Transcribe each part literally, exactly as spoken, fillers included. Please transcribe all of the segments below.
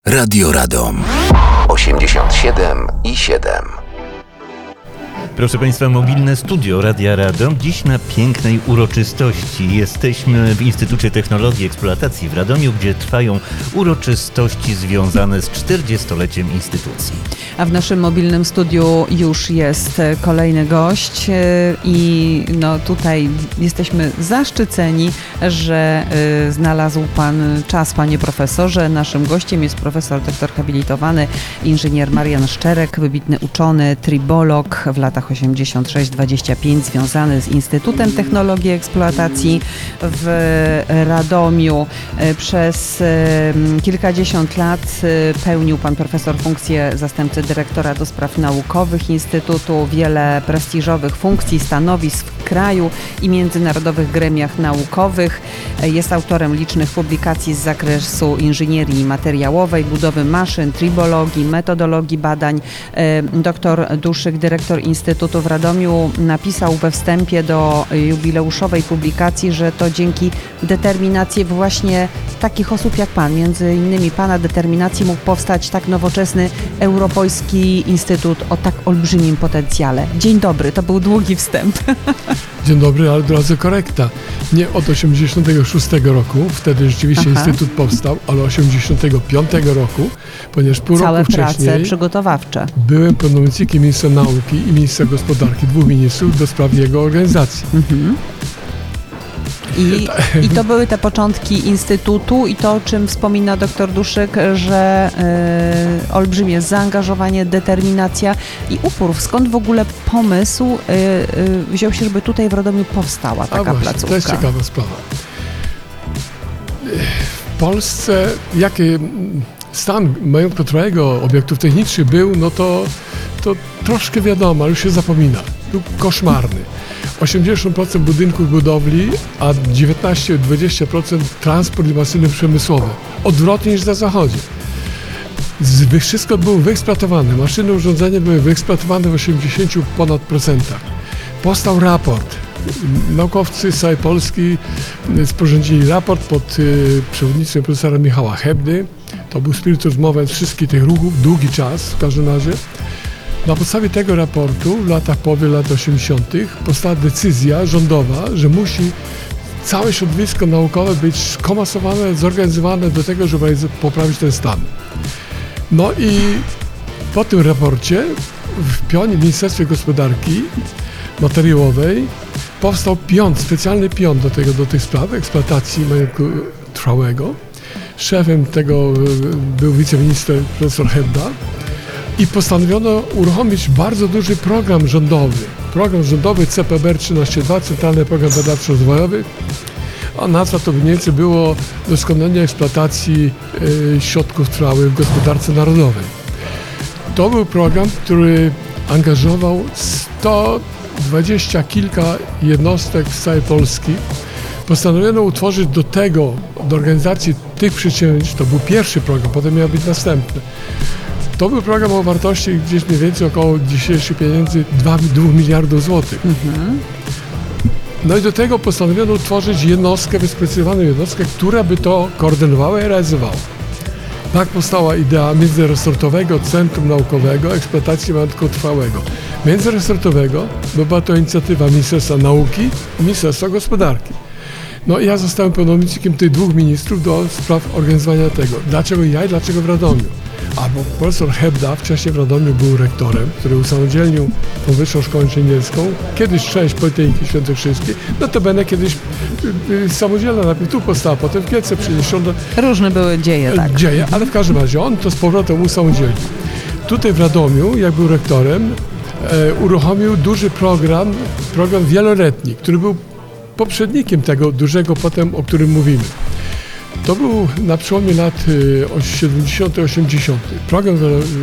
Radio Radom osiemdziesiąt siedem i siedem. Proszę Państwa, mobilne studio Radia Radom. Dziś na pięknej uroczystości. Jesteśmy w Instytucie Technologii Eksploatacji w Radomiu, gdzie trwają uroczystości związane z czterdziestoleciem instytucji. A w naszym mobilnym studiu już jest kolejny gość i no tutaj jesteśmy zaszczyceni, że znalazł Pan czas, Panie Profesorze. Naszym gościem jest profesor doktor habilitowany inżynier Marian Szczerek, wybitny uczony, tribolog w latach osiemdziesiąt sześć dwadzieścia pięć, związany z Instytutem Technologii Eksploatacji w Radomiu. Przez kilkadziesiąt lat pełnił Pan Profesor funkcję zastępcy dyrektora do spraw naukowych Instytutu, wiele prestiżowych funkcji, stanowisk w kraju i międzynarodowych gremiach naukowych. Jest autorem licznych publikacji z zakresu inżynierii materiałowej, budowy maszyn, tribologii, metodologii badań. Doktor Duszyk, dyrektor Instytutu w Radomiu, napisał we wstępie do jubileuszowej publikacji, że to dzięki determinacji właśnie takich osób jak Pan, między innymi Pana determinacji, mógł powstać tak nowoczesny Europejski Instytut o tak olbrzymim potencjale. Dzień dobry, to był długi wstęp. Dzień dobry, ale od razu korekta. Nie od osiemdziesiątego szóstego roku, wtedy rzeczywiście Aha. Instytut powstał, ale osiemdziesiątego piątego roku, ponieważ pół Całe roku prace wcześniej przygotowawcze. Byłem pełnomocnikiem ministra nauki i ministra gospodarki, dwóch ministrów do spraw jego organizacji. Mhm. I, I to były te początki Instytutu i to, o czym wspomina doktor Duszyk, że y, olbrzymie zaangażowanie, determinacja i upór. Skąd w ogóle pomysł y, y, wziął się, żeby tutaj w Radomiu powstała taka A właśnie, placówka? To jest ciekawa sprawa. W Polsce jaki stan majątkotrwałego obiektów technicznych był, no to, to troszkę wiadomo, ale już się zapomina. Był koszmarny. osiemdziesiąt procent budynków budowli, a dziewiętnaście do dwudziestu procent transport i maszyny przemysłowe. Odwrotnie niż na zachodzie. Wszystko było wyeksploatowane. Maszyny, urządzenia były wyeksploatowane w osiemdziesięciu ponad procentach. Powstał raport. Naukowcy z całej Polski sporządzili raport pod y, przewodnictwem profesora Michała Hebdy. To był spiritus movens wszystkich tych ruchów, długi czas w każdym razie. Na podstawie tego raportu w latach połowy lat osiemdziesiątych powstała decyzja rządowa, że musi całe środowisko naukowe być skomasowane, zorganizowane do tego, żeby poprawić ten stan. No i po tym raporcie w pionie w Ministerstwie Gospodarki Materiałowej powstał pion, specjalny pion do, tego, do tych spraw eksploatacji majątku trwałego. Szefem tego był wiceminister profesor Hebda. I postanowiono uruchomić bardzo duży program rządowy. Program rządowy C P B R trzynaście dwa, Centralny Program Badawczo-Rozwojowy, a nazwa to mniej więcej było doskonalenie eksploatacji y, środków trwałych w gospodarce narodowej. To był program, który angażował sto dwadzieścia kilka jednostek z całej Polski. Postanowiono utworzyć do tego, do organizacji tych przedsięwzięć, to był pierwszy program, potem miał być następny. To był program o wartości gdzieś mniej więcej około dzisiejszych pieniędzy dwa miliardów złotych. Mhm. No i do tego postanowiono utworzyć jednostkę, wyspecjalizowaną jednostkę, która by to koordynowała i realizowała. Tak powstała idea Międzyresortowego Centrum Naukowego Eksploatacji Majątku Trwałego. Międzyresortowego, bo była to inicjatywa Ministerstwa Nauki i Ministerstwa Gospodarki. No i ja zostałem pełnomocnikiem tych dwóch ministrów do spraw organizowania tego. Dlaczego ja i dlaczego w Radomiu? A bo profesor Hebda wcześniej w Radomiu był rektorem, który usamodzielnił tą Wyższą Szkołę Inżynierską, kiedyś część Politechniki Świętokrzyskiej, no to będę kiedyś y, samodzielna, najpierw tu powstała, potem w Kielce przeniesiono. Różne były dzieje, tak. Dzieje, ale w każdym razie on to z powrotem usamodzielnił. Tutaj w Radomiu, jak był rektorem, e, uruchomił duży program, program wieloletni, który był poprzednikiem tego dużego potem, o którym mówimy. To był na przełomie lat siedemdziesiątych osiemdziesiątych. Program,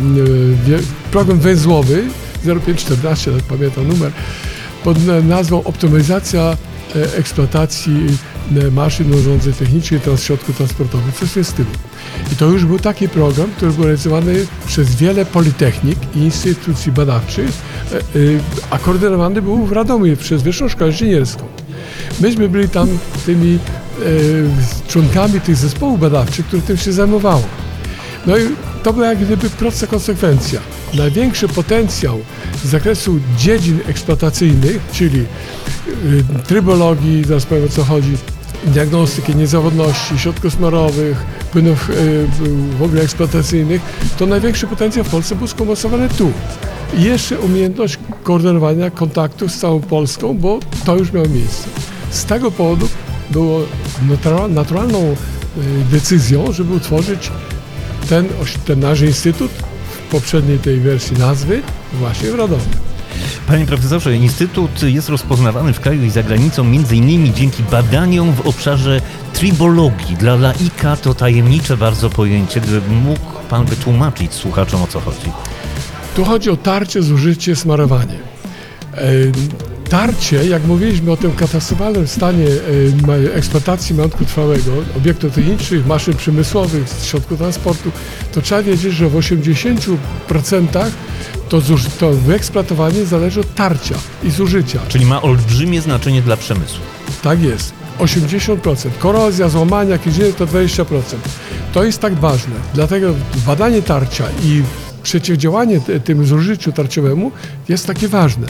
program węzłowy zero pięć czternaście, tak pamiętam numer, pod nazwą Optymalizacja eksploatacji maszyn, urządzeń technicznych oraz środków transportowych, coś w tym stylu. I to już był taki program, który był realizowany przez wiele politechnik i instytucji badawczych, a koordynowany był w Radomiu przez Wyższą Szkołę Inżynierską. Myśmy byli tam tymi e, członkami tych zespołów badawczych, które tym się zajmowało. No i to była jak gdyby prosta konsekwencja. Największy potencjał z zakresu dziedzin eksploatacyjnych, czyli y, trybologii, zaraz powiem o co chodzi, diagnostyki niezawodności, środków smarowych, płynów y, w ogóle eksploatacyjnych, to największy potencjał w Polsce był skoncentrowany tu. I jeszcze umiejętność koordynowania kontaktów z całą Polską, bo to już miało miejsce. Z tego powodu było natura- naturalną y, decyzją, żeby utworzyć ten, ten nasz instytut w poprzedniej tej wersji nazwy właśnie w Radomiu. Panie profesorze, Instytut jest rozpoznawany w kraju i za granicą między innymi dzięki badaniom w obszarze tribologii. Dla laika to tajemnicze bardzo pojęcie. Gdyby mógł pan wytłumaczyć słuchaczom, o co chodzi? Tu chodzi o tarcie, zużycie, smarowanie. E, tarcie, jak mówiliśmy o tym katastrofalnym stanie e, eksploatacji majątku trwałego, obiektów technicznych, maszyn przemysłowych, środków transportu, to trzeba wiedzieć, że w osiemdziesięciu procentach to, zuż- to wyeksploatowanie zależy od tarcia i zużycia. Czyli ma olbrzymie znaczenie dla przemysłu. Tak jest. osiemdziesiąt procent. Korozja, złamania, jakieś inne to dwadzieścia procent. To jest tak ważne. Dlatego badanie tarcia i przeciwdziałanie te, tym zużyciu tarciowemu jest takie ważne.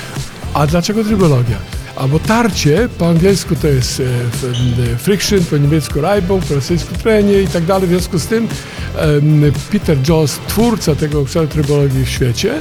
A dlaczego trybologia? Albo tarcie, po angielsku to jest e, friction, po niemiecku Reibung, po rosyjsku trenie i tak dalej. W związku z tym e, Peter Jones, twórca tego obszaru trybologii w świecie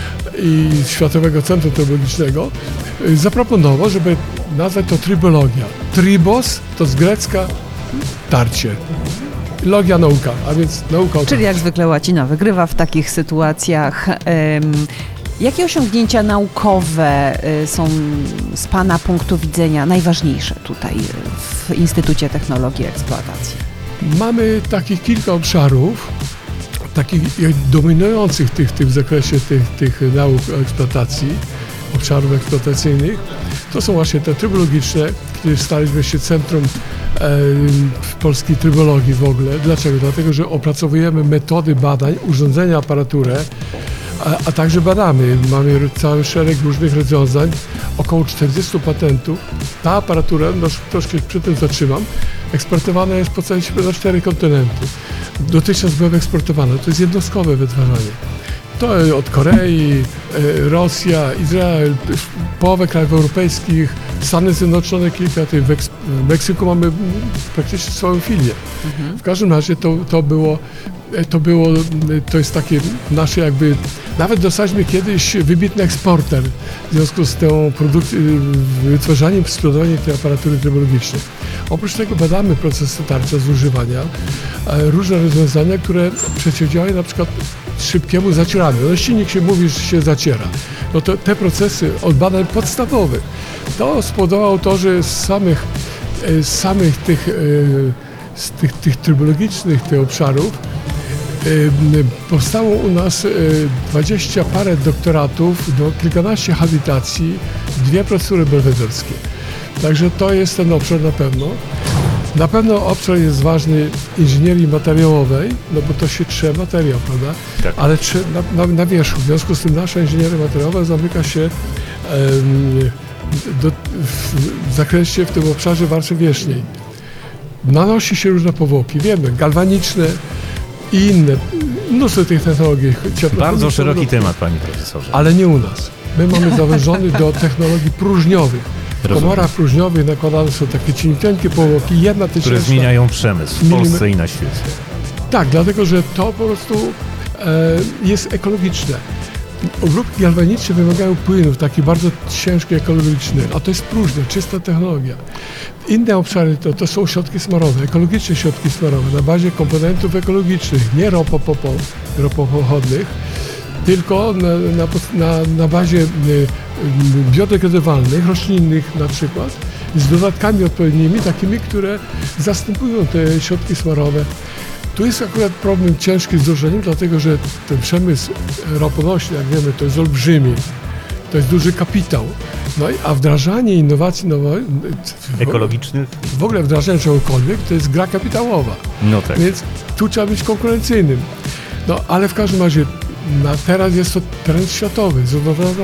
i Światowego Centrum Trybologicznego, e, zaproponował, żeby nazwać to trybologia. Tribos to z grecka tarcie. Logia nauka, a więc nauka o Czyli jak zwykle łacina wygrywa w takich sytuacjach. Em, Jakie osiągnięcia naukowe y, są z Pana punktu widzenia najważniejsze tutaj y, w Instytucie Technologii i Eksploatacji? Mamy takich kilka obszarów, takich dominujących tych, tych w zakresie tych, tych nauk o eksploatacji, obszarów eksploatacyjnych. To są właśnie te trybologiczne, które staliśmy się centrum e, polskiej trybologii w ogóle. Dlaczego? Dlatego, że opracowujemy metody badań, urządzenia, aparaturę, a, a także badamy. Mamy cały szereg różnych rozwiązań, około czterdziestu patentów. Ta aparatura, no, troszkę przy tym zatrzymam, eksportowana jest po całym świecie na cztery kontynenty. Dotychczas była eksportowana. To jest jednostkowe wytwarzanie. To od Korei, Rosja, Izrael, połowę krajów europejskich, Stany Zjednoczone kilka, tych w Meksyku mamy praktycznie swoją filię. Mhm. W każdym razie to, to było, to było, to jest takie nasze jakby, nawet dostaliśmy kiedyś wybitny eksporter w związku z tą produkcją, wytwarzaniem, składowaniem tej aparatury trybologicznej. Oprócz tego badamy procesy tarcia, zużywania, różne rozwiązania, które przeciwdziałają na przykład szybkiemu zacieraniu. No silnik się mówi, że się zaciera. No to te procesy od badań podstawowych, to spowodowało to, że z samych, z samych tych, z tych, tych trybologicznych tych obszarów powstało u nas dwadzieścia parę doktoratów, do kilkanaście habilitacji, dwie procedury belwederskie. Także to jest ten obszar na pewno. Na pewno obszar jest ważny inżynierii materiałowej, no bo to się trze materiał, prawda? Tak. Ale trze na, na, na wierzchu. W związku z tym nasza inżynieria materiałowa zamyka się em, do, w, w zakresie, w tym obszarze warstwy wierzchniej. Nanosi się różne powłoki, wiemy, galwaniczne i inne. Mnóstwo tych technologii. Bardzo szeroki temat, panie profesorze. Ale nie u nas. My mamy zawężony do technologii próżniowych. W komorach próżniowych nakładane są takie cieniuteńkie powłoki, jedna tysięczna. Które zmieniają przemysł w Polsce i na świecie. Tak, dlatego że to po prostu e, jest ekologiczne. Obróbki galwaniczne wymagają płynów, takich bardzo ciężkich, ekologicznych, a to jest próżnia, czysta technologia. Inne obszary to, to są środki smarowe, ekologiczne środki smarowe na bazie komponentów ekologicznych, nie ropopopo, ropopochodnych, tylko na, na, na, na bazie biodegradowalnych, roślinnych na przykład, z dodatkami odpowiednimi, takimi, które zastępują te środki smarowe. Tu jest akurat problem ciężki z wdrożeniem, dlatego że ten przemysł roponośny, jak wiemy, to jest olbrzymi, to jest duży kapitał. No, a wdrażanie innowacji nowych, ekologicznych? W ogóle wdrażanie czegokolwiek to jest gra kapitałowa. No tak. Więc tu trzeba być konkurencyjnym. No ale w każdym razie na teraz jest to trend światowy,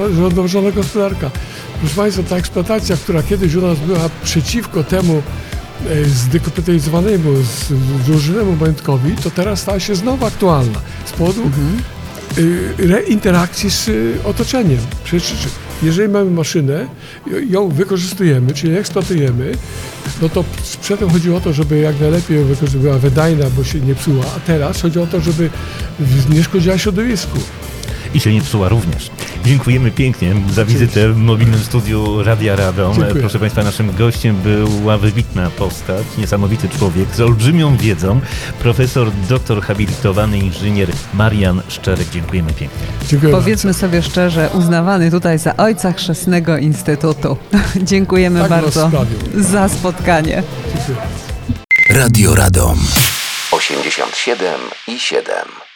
zrównoważona gospodarka. Proszę Państwa, ta eksploatacja, która kiedyś u nas była przeciwko temu e, zdekapitalizowanymu, z- złożonemu majątkowi, to teraz stała się znowu aktualna z powodu Mhm. y, reinterakcji z y, otoczeniem. Przecież jeżeli mamy maszynę, y- ją wykorzystujemy, czyli eksploatujemy, no to przedtem chodziło o to, żeby jak najlepiej ją wykorzystać, była wydajna, bo się nie psuła, a teraz chodzi o to, żeby w- nie szkodziła środowisku. I się nie psuła również. Dziękujemy pięknie za wizytę w mobilnym studiu Radia Radom. Dziękuję. Proszę Państwa, naszym gościem była wybitna postać, niesamowity człowiek z olbrzymią wiedzą, profesor, doktor habilitowany inżynier Marian Szczerek. Dziękujemy pięknie. Dziękuję Powiedzmy sobie szczerze, uznawany tutaj za ojca chrzestnego Instytutu. Dziękujemy Tak nas bardzo sprawił. za spotkanie. bardzo. Dziękuję. Radio Radom osiemdziesiąt siedem i siedem.